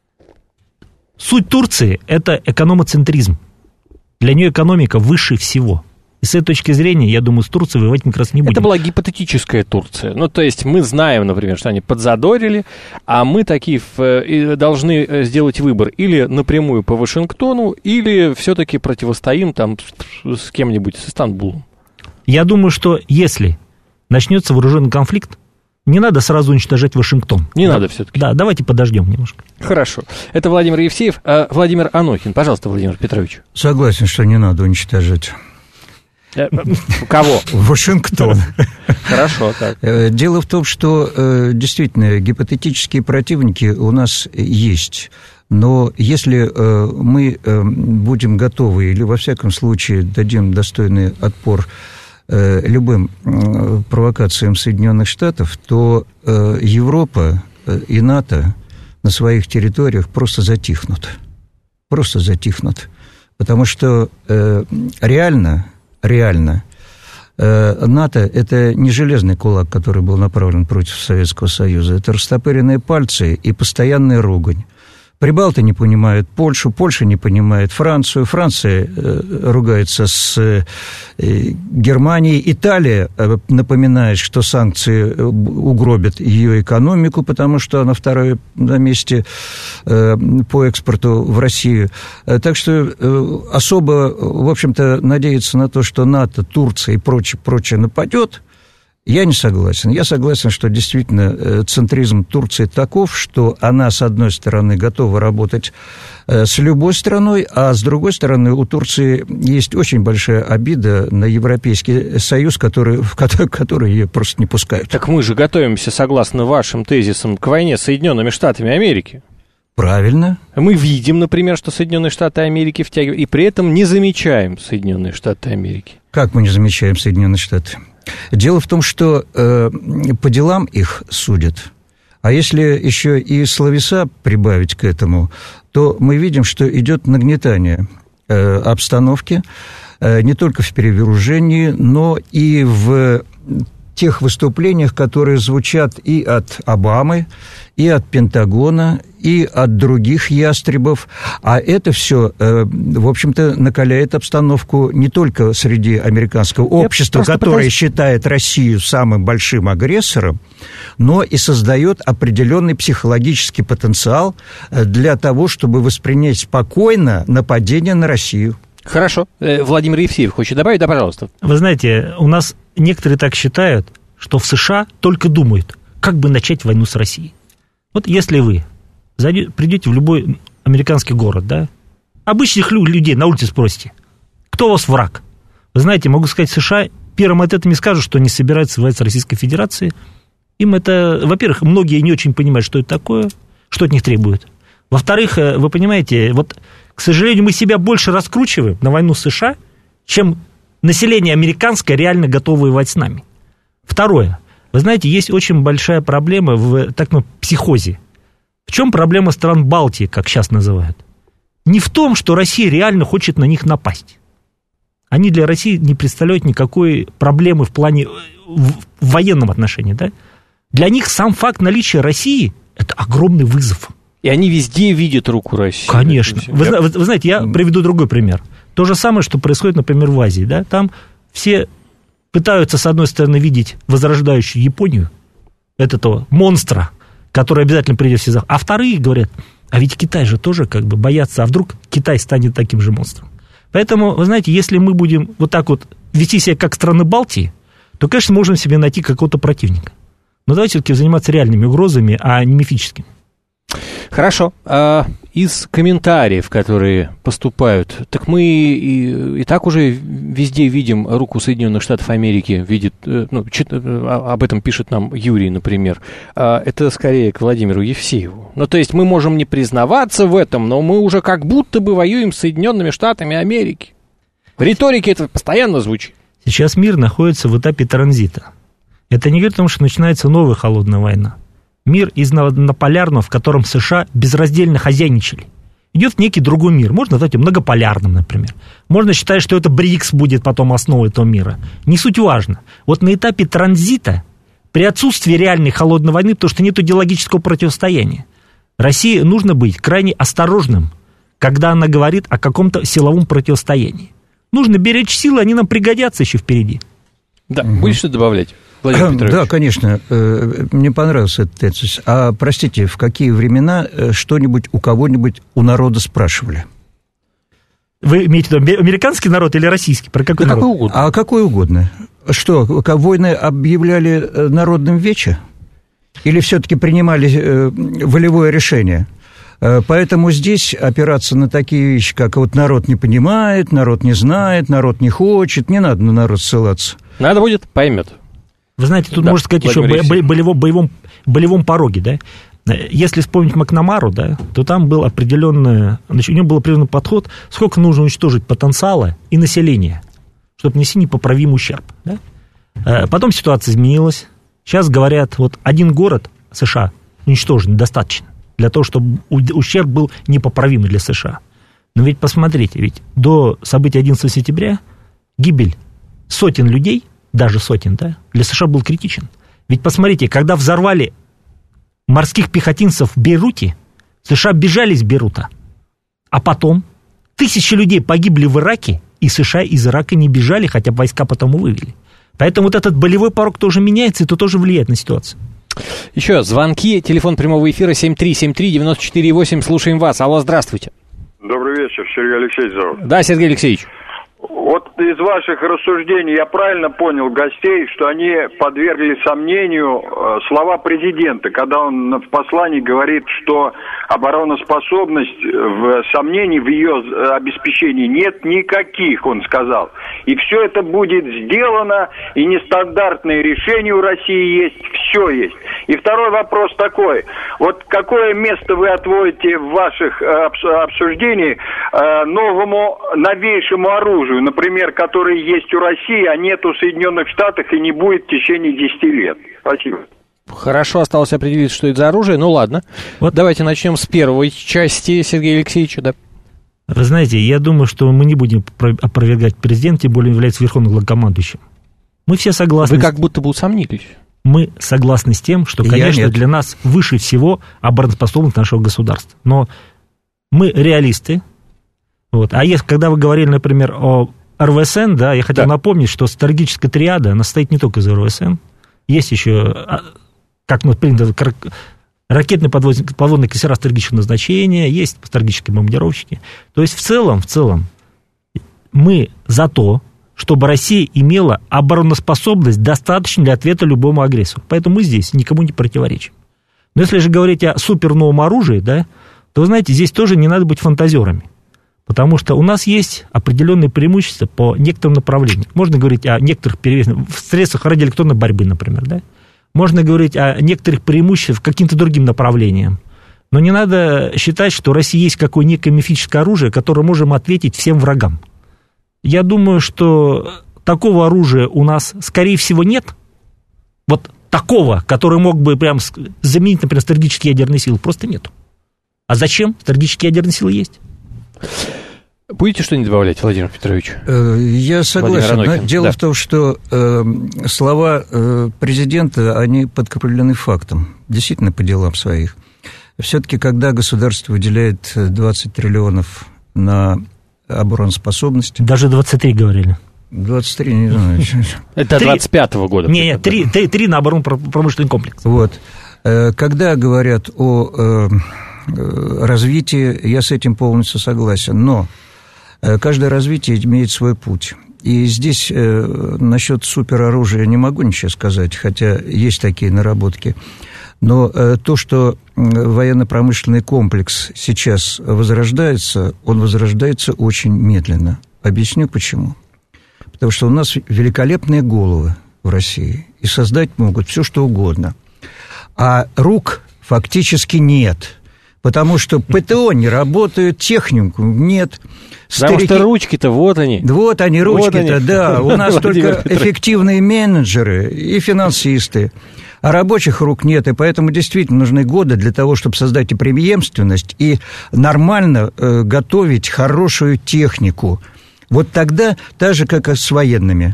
C: Суть Турции – это экономоцентризм. Для нее экономика выше всего. И с этой точки зрения, я думаю, с Турцией воевать мы как раз не будем.
B: Это была гипотетическая Турция. То есть мы знаем, например, что они подзадорили, а мы такие должны сделать выбор. Или напрямую по Вашингтону, или все-таки противостоим там с кем-нибудь, с Стамбулом.
C: Я думаю, что если начнется вооруженный конфликт, не надо сразу уничтожать Вашингтон.
B: Надо все-таки.
C: Да, давайте подождем немножко.
B: Хорошо. Это Владимир Евсеев. Владимир Анохин. Пожалуйста, Владимер Петрович.
D: Согласен, что не надо уничтожать.
B: Кого?
D: Вашингтон.
B: Хорошо, так.
D: Дело в том, что действительно гипотетические противники у нас есть. Но если мы будем готовы или, во всяком случае, дадим достойный отпор любым провокациям Соединенных Штатов, то Европа и НАТО на своих территориях просто затихнут. Просто затихнут. Потому что реально НАТО – это не железный кулак, который был направлен против Советского Союза. Это растопыренные пальцы и постоянная ругань. Прибалты не понимают Польшу, Польша не понимает Францию, Франция ругается с Германией, Италия напоминает, что санкции угробят ее экономику, потому что она вторая на месте по экспорту в Россию. Так что особо, в общем-то, надеяться на то, что НАТО, Турция и прочее нападет, я не согласен. Я согласен, что действительно центризм Турции таков, что она, с одной стороны, готова работать с любой страной, а с другой стороны, у Турции есть очень большая обида на Европейский Союз, в который ее просто не пускают.
B: Так мы же готовимся, согласно вашим тезисам, к войне с Соединенными Штатами Америки.
D: Правильно.
B: Мы видим, например, что Соединенные Штаты Америки втягивают, и при этом не замечаем Соединенные Штаты Америки.
D: Как мы не замечаем Соединенные Штаты? Дело в том, что по делам их судят. А если еще и словеса прибавить к этому, то мы видим, что идет нагнетание обстановки. не только в перевооружении, но и в тех выступлениях, которые звучат и от Обамы, и от Пентагона, и от других ястребов. А это все, в общем-то, накаляет обстановку не только среди американского общества, которое считает Россию самым большим агрессором, но и создает определенный психологический потенциал для того, чтобы воспринять спокойно нападение на Россию.
B: Хорошо. Владимир Евсеев хочет добавить? Да, пожалуйста.
C: Вы знаете, у нас некоторые так считают, что в США только думают, как бы начать войну с Россией. Вот если вы придете в любой американский город, да, обычных людей на улице спросите, кто у вас враг? Вы знаете, могу сказать, США первым ответом скажут, что они собираются воевать с Российской Федерацией. Им это, во-первых, многие не очень понимают, что это такое, что от них требуют. Во-вторых, вы понимаете, вот, к сожалению, мы себя больше раскручиваем на войну с США, чем население американское реально готово воевать с нами. Второе. Вы знаете, есть очень большая проблема в так называемом психозе. В чем проблема стран Балтии, как сейчас называют? Не в том, что Россия реально хочет на них напасть. Они для России не представляют никакой проблемы в плане в военном отношении. Да? Для них сам факт наличия России – это огромный вызов.
B: И они везде видят руку России.
C: Конечно. Вы знаете, я приведу другой пример. То же самое, что происходит, например, в Азии. Да? Там все пытаются, с одной стороны, видеть возрождающую Японию, этого монстра, который обязательно придет в сезон. А вторые говорят, а ведь Китай же тоже как бы боятся, а вдруг Китай станет таким же монстром. Поэтому, вы знаете, если мы будем вот так вот вести себя как страны Балтии, то, конечно, можем себе найти какого-то противника. Но давайте все-таки заниматься реальными угрозами, а не мифическими.
B: Хорошо. Из комментариев, которые поступают, так мы и так уже везде видим руку Соединенных Штатов Америки, об этом пишет нам Юрий, например. Это скорее к Владимиру Евсееву. Ну, то есть мы можем не признаваться в этом, но мы уже как будто бы воюем с Соединенными Штатами Америки. В риторике это постоянно звучит.
C: Сейчас мир находится в этапе транзита. Это не говорит о том, что начинается новая холодная война. Мир из однополярного, в котором США безраздельно хозяйничали. Идет некий другой мир. Можно назвать его многополярным, например. Можно считать, что это БРИКС будет потом основой этого мира. Не суть важно. Вот на этапе транзита, при отсутствии реальной холодной войны, потому что нет идеологического противостояния, России нужно быть крайне осторожным, когда она говорит о каком-то силовом противостоянии. Нужно беречь силы, они нам пригодятся еще впереди.
B: Да, будешь что добавлять?
D: Да, конечно, мне понравился этот тезис. А, простите, в какие времена что-нибудь у кого-нибудь у народа спрашивали?
C: Вы имеете в виду американский народ или российский? Про какой народ?
B: Какой угодно.
D: А какой угодно. Что, войны объявляли народным вече? Или все-таки принимали волевое решение? Поэтому здесь опираться на такие вещи, как вот народ не понимает, народ не знает, народ не хочет, не надо на народ ссылаться.
B: Надо будет, поймет.
C: Вы знаете, тут можно сказать еще о болевом пороге, да? Если вспомнить Макнамару, да, то там был определенный, значит, у него был определенный подход, сколько нужно уничтожить потенциала и населения, чтобы нанести непоправимый ущерб. Да? Потом ситуация изменилась. Сейчас говорят, вот один город США уничтожен достаточно для того, чтобы ущерб был непоправимый для США. Но ведь посмотрите, ведь до событий 11 сентября гибель сотен людей, даже сотен, да, для США был критичен. Ведь посмотрите, когда взорвали морских пехотинцев в Бейруте, США бежали из Бейрута. А потом тысячи людей погибли в Ираке, и США из Ирака не бежали, хотя войска потом вывели. Поэтому вот этот болевой порог тоже меняется, и это тоже влияет на ситуацию.
B: Еще звонки, телефон прямого эфира 7373948, слушаем вас. Алло, здравствуйте.
F: Добрый вечер, Сергей Алексеевич зовут.
B: Да, Сергей Алексеевич.
F: Вот из ваших рассуждений я правильно понял гостей, что они подвергли сомнению слова президента, когда он в послании говорит, что обороноспособность в сомнении в ее обеспечении нет никаких, он сказал. И все это будет сделано, и нестандартные решения у России есть, все есть. И второй вопрос такой. Вот какое место вы отводите в ваших обсуждениях новому новейшему оружию, например, которое есть у России, а нет у Соединенных Штатов и не будет в течение 10 лет? Спасибо.
B: Хорошо, осталось определить, что это за оружие. Ну ладно. Вот давайте начнем с первой части Сергея Алексеевича. Да.
C: Вы знаете, я думаю, что мы не будем опровергать президента, тем более является верховным главнокомандующим. Мы все согласны.
B: Вы как будто бы усомнились.
C: Мы согласны с тем, что, конечно, для нас выше всего обороноспособность нашего государства. Но мы реалисты. Вот. А когда вы говорили, например, о РВСН, да, я хотел напомнить, что стратегическая триада, она состоит не только из РВСН. Есть еще, как принято, ракетные подводные крейсера стратегического назначения, есть стратегические бомбардировщики. То есть в целом мы за то, чтобы Россия имела обороноспособность, достаточно для ответа любому агрессору. Поэтому мы здесь никому не противоречим. Но если же говорить о суперновом оружии, да, то, вы знаете, здесь тоже не надо быть фантазерами. Потому что у нас есть определенные преимущества по некоторым направлениям. Можно говорить о некоторых в средствах радиоэлектронной борьбы, например, да? Можно говорить о некоторых преимуществах каким-то другим направлениям. Но не надо считать, что у России есть какое-то некое мифическое оружие, которое можем ответить всем врагам. Я думаю, что такого оружия у нас, скорее всего, нет. Вот такого, который мог бы прям заменить, например, стратегические ядерные силы, просто нету. А зачем? Стратегические ядерные силы есть.
B: Будете что-нибудь добавлять, Владимир Петрович?
D: Я согласен. Дело в том, что слова президента, они подкреплены фактом. Действительно, по делам своих. Все-таки, когда государство выделяет 20 триллионов на обороноспособность...
C: Даже 23 говорили.
D: 23, не знаю.
B: Это 25-го года.
C: Нет, 3 на оборонно-промышленный комплекс.
D: Вот. Когда говорят о развитии, я с этим полностью согласен. Но каждое развитие имеет свой путь. И здесь насчет супероружия не могу ничего сказать, хотя есть такие наработки. Но то, что военно-промышленный комплекс сейчас возрождается, он возрождается очень медленно. Объясню почему. Потому что у нас великолепные головы в России, и создать могут все, что угодно. А рук фактически нет, потому что ПТО не работают, технику нет.
B: Потому что ручки-то, вот они.
D: Вот они, ручки-то, да. У нас только эффективные менеджеры и финансисты. А рабочих рук нет, и поэтому действительно нужны годы для того, чтобы создать и преемственность, и нормально готовить хорошую технику. Вот тогда, так же, как и с военными,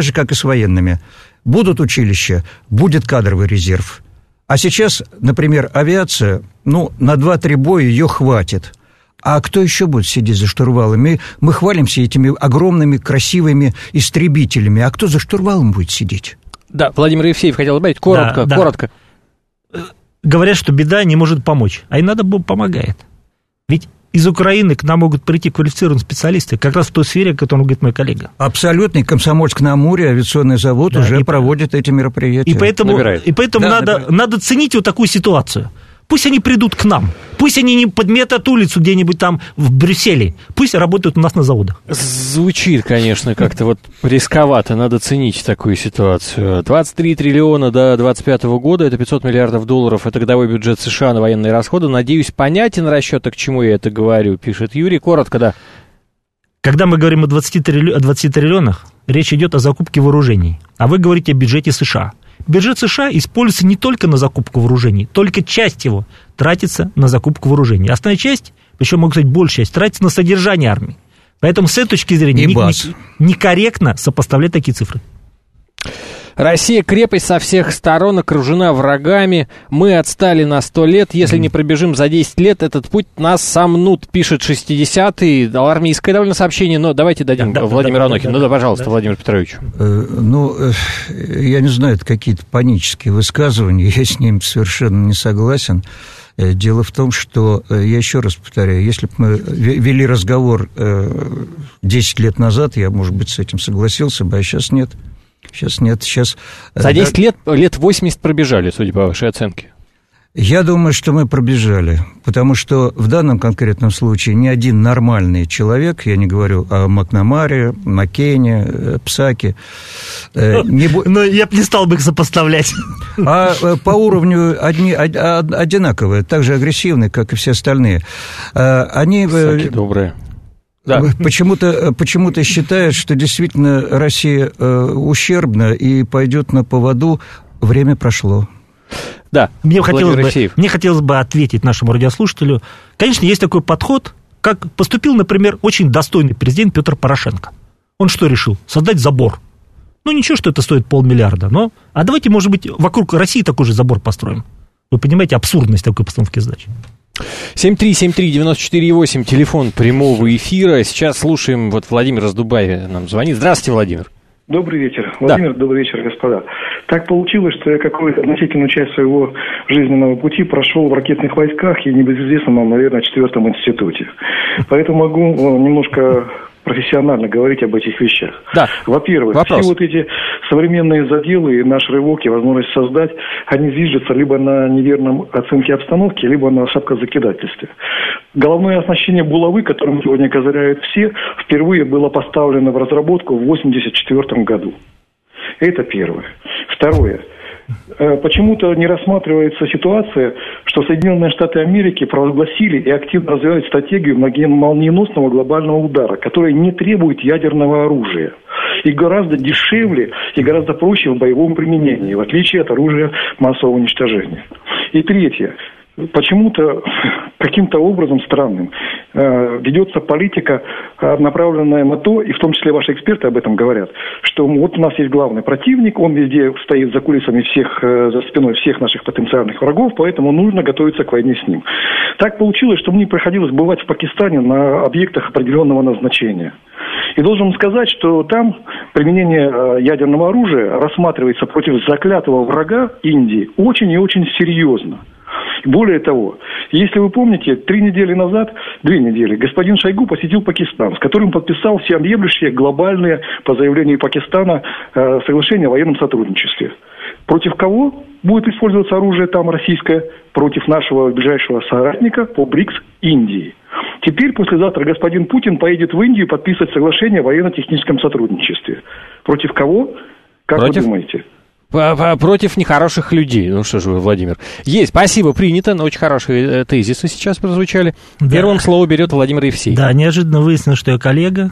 D: будут училища, будет кадровый резерв. А сейчас, например, авиация, на 2-3 боя ее хватит. А кто еще будет сидеть за штурвалами? Мы хвалимся этими огромными красивыми истребителями. А кто за штурвалом будет сидеть?
B: Да, Владимир Евсеев хотел добавить. Коротко.
C: Говорят, что беда не может помочь. А и надо Бог помогает. Ведь из Украины к нам могут прийти квалифицированные специалисты, как раз в той сфере, о которой говорит мой коллега. Абсолютно. И Комсомольск-на-Амуре, авиационный завод уже проводит эти мероприятия. И поэтому надо ценить вот такую ситуацию. Пусть они придут к нам. Пусть они не подметят улицу где-нибудь там в Брюсселе. Пусть работают у нас на заводах.
B: Звучит, конечно, как-то вот рисковато. Надо ценить такую ситуацию. 23 триллиона до 2025 года, это 500 миллиардов долларов, это годовой бюджет США на военные расходы. Надеюсь, понятен расчет, к чему я это говорю, пишет Юрий. Коротко, да.
C: Когда мы говорим о 20 триллионах, речь идет о закупке вооружений. А вы говорите о бюджете США. Бюджет США используется не только на закупку вооружений, только часть его тратится на закупку вооружений. Основная часть, причем, могу сказать, большая часть, тратится на содержание армии. Поэтому с этой точки зрения некорректно сопоставлять такие цифры.
B: Россия крепость со всех сторон, окружена врагами. Мы отстали на 100 лет. Если не пробежим за 10 лет, этот путь нас сомнут, пишет 60-й. Армейское довольно сообщение, но давайте дадим Владимиру Анохину. Пожалуйста, Владимир Петрович.
D: Я не знаю, это какие-то панические высказывания, я с ним совершенно не согласен. Дело в том, что, я еще раз повторяю, если бы мы вели разговор 10 лет назад, я, может быть, с этим согласился бы, а сейчас нет. Сейчас...
B: За 10 лет 80 пробежали, судя по вашей оценке.
D: Я думаю, что мы пробежали, потому что в данном конкретном случае ни один нормальный человек, я не говорю о Макнамаре, Маккейне, Псаке...
C: Но я бы не стал бы их сопоставлять.
D: А по уровню одинаковые, так же агрессивные, как и все остальные. Они...
B: Псаки добрые. Да.
D: Почему-то считают, что действительно Россия ущербна и пойдет на поводу. Время прошло.
C: Да, мне хотелось бы ответить нашему радиослушателю. Конечно, есть такой подход, как поступил, например, очень достойный президент Петр Порошенко. Он что решил? Создать забор. Ну, ничего, что это стоит 500 миллиарда, но... А давайте, может быть, вокруг России такой же забор построим. Вы понимаете абсурдность такой постановки задач?
B: 7373948, телефон прямого эфира. Сейчас слушаем, вот Владимир из Дубая нам звонит. Здравствуйте, Владимир.
G: Добрый вечер. Владимир, да. Добрый вечер, господа. Так получилось, что я какую-то значительную часть своего жизненного пути прошел в ракетных войсках и небезызвестном вам, наверное, 4-м институте. Поэтому могу немножко профессионально говорить об этих вещах. Да. Во-первых, все вот эти современные заделы и наш рывок и возможность создать, они зиждятся либо на неверном оценке обстановки, либо на шапкозакидательстве. Головное оснащение булавы, которым сегодня козыряют все, впервые было поставлено в разработку в 1984 году. Это первое. Второе. Почему-то не рассматривается ситуация, что Соединенные Штаты Америки провозгласили и активно развивают стратегию молниеносного глобального удара, которая не требует ядерного оружия и гораздо дешевле и гораздо проще в боевом применении, в отличие от оружия массового уничтожения. И третье. Почему-то каким-то образом странным ведется политика, направленная на то, и в том числе ваши эксперты об этом говорят, что вот у нас есть главный противник, он везде стоит за кулисами всех, за спиной всех наших потенциальных врагов, поэтому нужно готовиться к войне с ним. Так получилось, что мне приходилось бывать в Пакистане на объектах определенного назначения. И должен сказать, что там применение ядерного оружия рассматривается против заклятого врага Индии очень и очень серьезно. Более того, если вы помните, 2 недели, господин Шойгу посетил Пакистан, с которым подписал всеобъемлющее глобальное, по заявлению Пакистана, соглашение о военном сотрудничестве. Против кого будет использоваться оружие там российское? Против нашего ближайшего соратника по БРИКС Индии. Теперь, послезавтра, господин Путин поедет в Индию подписывать соглашение о военно-техническом сотрудничестве. Против кого? Как вы думаете?
B: Против нехороших людей. Ну что же вы, Владимир. Есть, спасибо, принято. Но очень хорошие тезисы сейчас прозвучали. Да. Первым слово берет Владимир Евсеев.
C: Да, неожиданно выяснилось, что я коллега.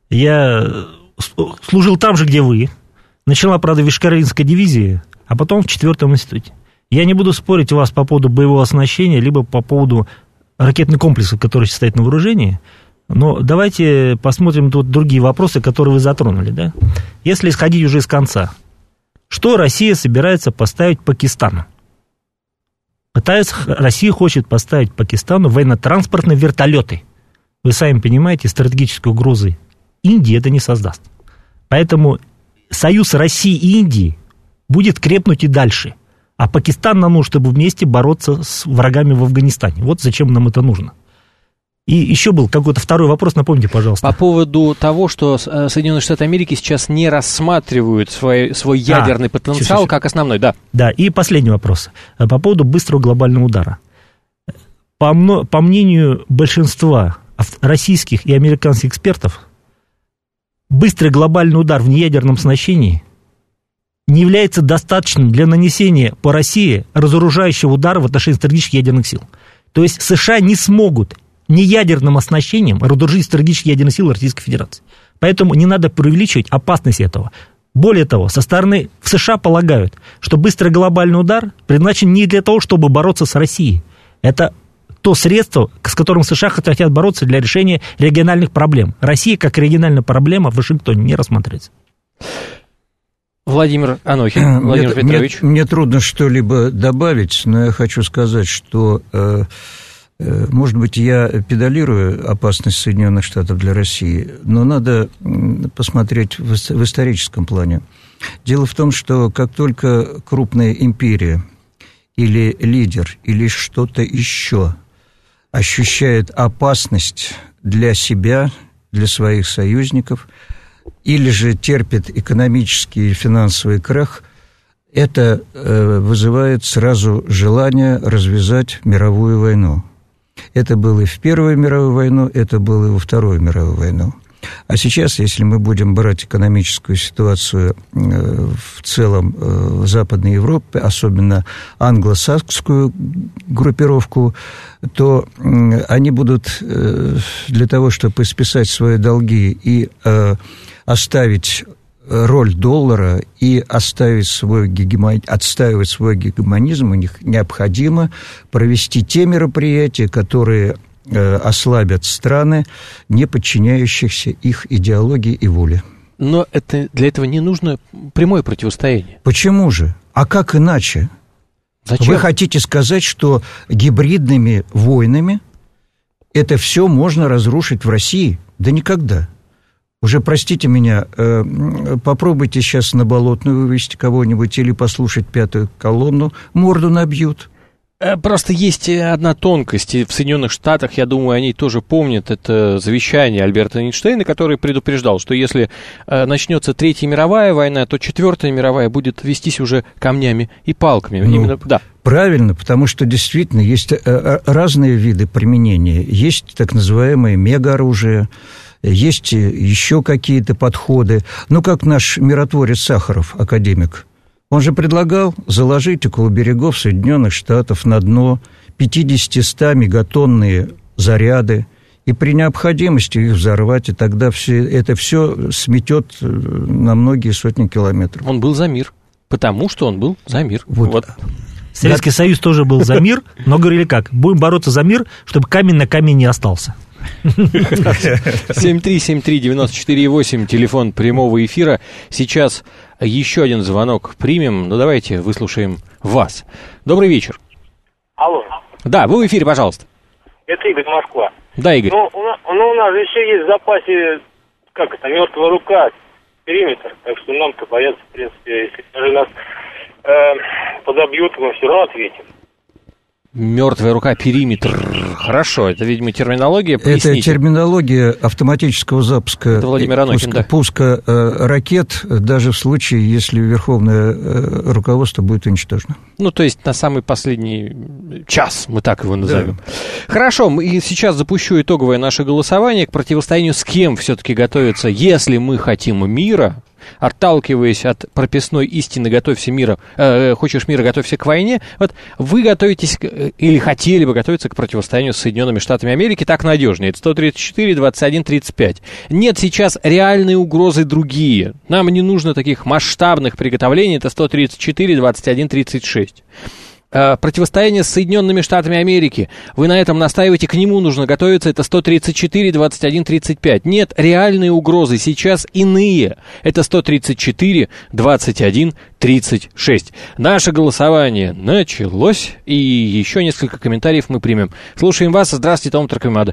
C: Я служил там же, где вы. Начала, правда, в Вишкаринской дивизии, а потом в 4-м институте. Я не буду спорить у вас по поводу боевого оснащения, либо по поводу ракетных комплексов, которые стоят на вооружении. Но давайте посмотрим тут другие вопросы, которые вы затронули. Да? Если исходить уже из конца. Что Россия собирается поставить Пакистану? Россия хочет поставить Пакистану военно-транспортные вертолеты. Вы сами понимаете, стратегической угрозы Индии это не создаст. Поэтому союз России и Индии будет крепнуть и дальше. А Пакистан нам нужно, чтобы вместе бороться с врагами в Афганистане. Вот зачем нам это нужно. И еще был какой-то второй вопрос, напомните, пожалуйста.
B: По поводу того, что Соединенные Штаты Америки сейчас не рассматривают свой ядерный потенциал как основной, да.
C: Да, и последний вопрос. По поводу быстрого глобального удара. По мнению большинства российских и американских экспертов, быстрый глобальный удар в неядерном оснащении не является достаточным для нанесения по России разоружающего удара в отношении стратегических ядерных сил. То есть США не смогут неядерным оснащением разоружить стратегические ядерные силы Российской Федерации. Поэтому не надо преувеличивать опасность этого. Более того, со стороны в США полагают, что быстрый глобальный удар предназначен не для того, чтобы бороться с Россией. Это то средство, с которым США хотят бороться для решения региональных проблем. Россия как региональная проблема в Вашингтоне не рассматривается.
B: Владимир Анохин, Владимир Петрович.
D: Мне трудно что-либо добавить, но я хочу сказать, что... Может быть, я педалирую опасность Соединенных Штатов для России, но надо посмотреть в историческом плане. Дело в том, что как только крупная империя или лидер, или что-то еще ощущает опасность для себя, для своих союзников, или же терпит экономический и финансовый крах, это вызывает сразу желание развязать мировую войну. Это было и в Первую мировую войну, это было и во Вторую мировую войну. А сейчас, если мы будем брать экономическую ситуацию в целом в Западной Европе, особенно англосаксскую группировку, то они будут для того, чтобы списать свои долги и оставить роль доллара и отстаивать свой гегемонизм, у них необходимо провести те мероприятия, которые ослабят страны, не подчиняющихся их идеологии и воле.
B: Но для этого не нужно прямое противостояние.
D: Почему же? А как иначе?
B: Зачем?
D: Вы хотите сказать, что гибридными войнами это все можно разрушить в России? Да никогда. Уже, простите меня, попробуйте сейчас на Болотную вывести кого-нибудь или послушать «Пятую колонну», морду набьют.
B: Просто есть одна тонкость, и в Соединенных Штатах, я думаю, они тоже помнят это завещание Альберта Эйнштейна, который предупреждал, что если начнется Третья мировая война, то Четвертая мировая будет вестись уже камнями и палками. Да.
D: Правильно, потому что действительно есть разные виды применения. Есть так называемое мегаоружие, есть еще какие-то подходы. Ну, как наш миротворец Сахаров, академик. Он же предлагал заложить около берегов Соединенных Штатов на дно 50-100 мегатонные заряды и при необходимости их взорвать, и тогда это все сметет на многие сотни километров.
B: Он был за мир, потому что он был за мир.
D: Вот.
C: Советский Союз тоже был за мир, но говорили как? Будем бороться за мир, чтобы камень на камень не остался.
B: 7373948, телефон прямого эфира. Сейчас еще один звонок примем. Ну, давайте выслушаем вас. Добрый вечер.
H: Алло.
B: Да, вы в эфире, пожалуйста.
H: Это Игорь, Москва.
B: Да, Игорь.
H: Ну, у нас еще есть в запасе, мертвая рука, периметр. Так что нам-то бояться, в принципе, если даже нас подобьют, мы все равно ответим.
B: Мертвая рука, периметр. Хорошо, это, видимо, терминология. Поясните.
D: Это терминология автоматического запуска.
B: Это Владимир Анохин,
D: пуска ракет, даже в случае, если верховное руководство будет уничтожено.
B: Ну, то есть на самый последний час, мы так его назовем. Да. Хорошо, и сейчас запущу итоговое наше голосование к противостоянию, с кем все-таки готовиться, если мы хотим мира. Отталкиваясь от прописной истины «готовься мира», «хочешь мира, готовься к войне», вот вы готовитесь или хотели бы готовиться к противостоянию с Соединенными Штатами Америки, так надежнее. Это 134, 21, 35. Нет, сейчас реальные угрозы другие. Нам не нужно таких масштабных приготовлений. Это 134, 21, 36. Противостояние с Соединенными Штатами Америки. Вы на этом настаиваете, к нему нужно готовиться. Это 134, 21, 35. Нет, реальные угрозы сейчас иные. Это 134, 21, 36. Наше голосование началось. И еще несколько комментариев мы примем. Слушаем вас. Здравствуйте, Том Тарквимада.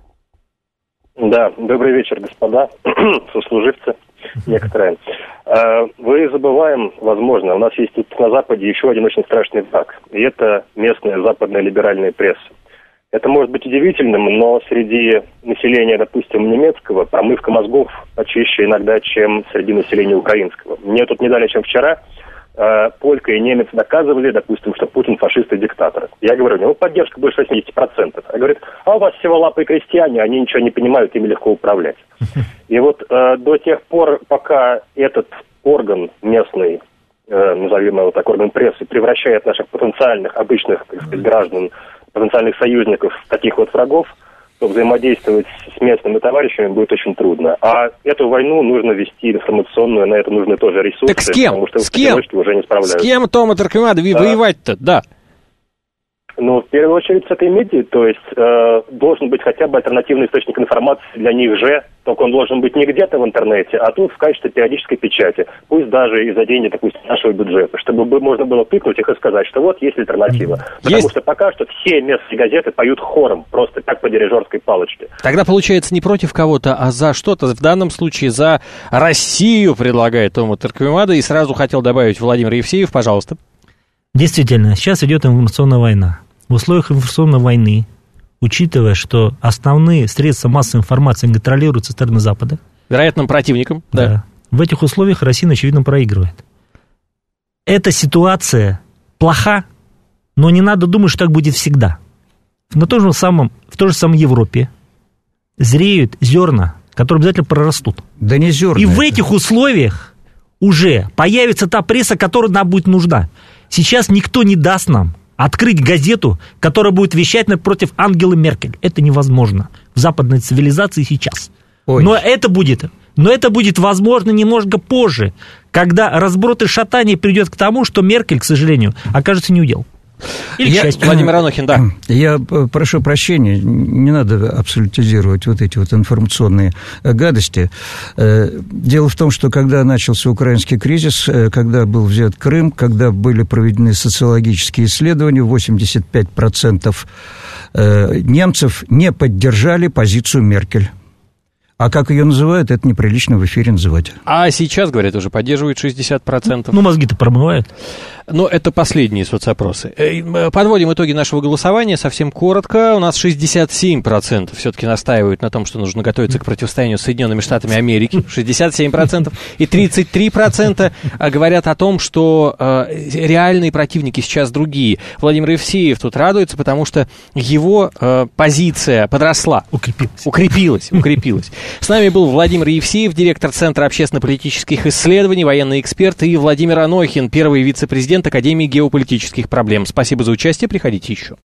I: Да, добрый вечер, господа, сослуживцы некоторые. Мы забываем, возможно, у нас есть тут на Западе еще один очень страшный враг, и это местная западная либеральная пресса. Это может быть удивительным, но среди населения, допустим, немецкого, промывка мозгов почище иногда, чем среди населения украинского. Мне тут не далее, чем вчера, полька и немец доказывали, допустим, что Путин фашист и диктатор. Я говорю, поддержка больше 80%. А говорит, у вас всего лапы крестьяне, они ничего не понимают, ими легко управлять. И вот до тех пор, пока этот орган местный, назовем его так, орган прессы, превращает наших потенциальных, обычных, так сказать, граждан, потенциальных союзников в таких вот врагов, то взаимодействовать с местными товарищами будет очень трудно. А эту войну нужно вести информационную, на это нужны тоже ресурсы.
B: Так с кем?
I: Потому что
B: с кем?
I: Уже не справляются.
B: С кем, Тома Тарквимада, воевать-то? Да.
I: Ну, в первую очередь с этой медиа, то есть должен быть хотя бы альтернативный источник информации для них же, только он должен быть не где-то в интернете, а тут в качестве периодической печати, пусть даже из-за денег, допустим, нашего бюджета, чтобы можно было тыкнуть их и сказать, что вот есть альтернатива. Потому что пока что все местные газеты поют хором, просто как по дирижерской палочке.
B: Тогда получается не против кого-то, а за что-то, в данном случае за Россию, предлагает Тома Тарквимада, и сразу хотел добавить Владимир Евсеев, пожалуйста.
C: Действительно, сейчас идет информационная война. В условиях информационной войны, учитывая, что основные средства массовой информации контролируются со стороны Запада.
B: Вероятным противником, да.
C: В этих условиях Россия, очевидно, проигрывает. Эта ситуация плоха, но не надо думать, что так будет всегда. В той же самой Европе зреют зерна, которые обязательно прорастут.
D: Да не зерна.
C: И в этих условиях уже появится та пресса, которая нам будет нужна. Сейчас никто не даст нам открыть газету, которая будет вещать против Ангелы Меркель. Это невозможно в западной цивилизации сейчас. Но это будет возможно немножко позже, когда разброд и шатание придет к тому, что Меркель, к сожалению, окажется неудел. Или частью.
B: Владимир Анохин, да.
D: Я прошу прощения, не надо абсолютизировать вот эти вот информационные гадости. Дело в том, что когда начался украинский кризис, когда был взят Крым, когда были проведены социологические исследования, 85% немцев не поддержали позицию Меркель. А как ее называют, это неприлично в эфире называть.
B: А сейчас, говорят, уже поддерживают 60%.
C: Ну, мозги-то промывают.
B: Но это последние соцопросы. Подводим итоги нашего голосования совсем коротко. У нас 67% все-таки настаивают на том, что нужно готовиться к противостоянию с Соединенными Штатами Америки. 67%. И 33% говорят о том, что реальные противники сейчас другие. Владимир Евсеев тут радуется, потому что его позиция подросла. Укрепилась. С нами был Владимир Евсеев, директор Центра общественно-политических исследований, военный эксперт, и Владимир Анохин, первый вице-президент Академии геополитических проблем. Спасибо за участие, приходите еще.